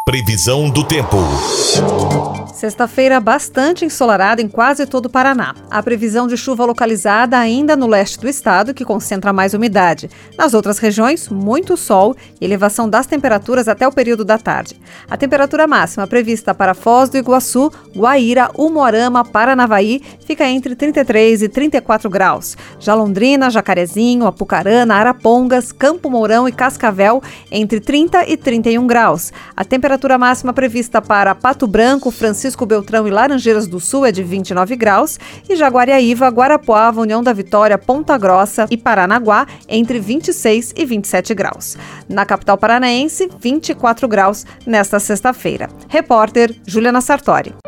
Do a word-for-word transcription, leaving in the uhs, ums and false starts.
Previsão do tempo. Sexta-feira bastante ensolarada em quase todo o Paraná. A previsão de chuva localizada ainda no leste do estado, que concentra mais umidade. Nas outras regiões, muito sol e elevação das temperaturas até o período da tarde. A temperatura máxima prevista para Foz do Iguaçu, Guaíra, Umuarama, Paranavaí fica entre trinta e três e trinta e quatro graus. Já Londrina, Jacarezinho, Apucarana, Arapongas, Campo Mourão e Cascavel entre trinta e trinta e um graus. A temperatura máxima prevista para Pato Branco, Francisco Beltrão e Laranjeiras do Sul é de vinte e nove graus e Jaguariaíva, Guarapuava, União da Vitória, Ponta Grossa e Paranaguá entre vinte e seis e vinte e sete graus. Na capital paranaense, vinte e quatro graus nesta sexta-feira. Repórter Juliana Sartori.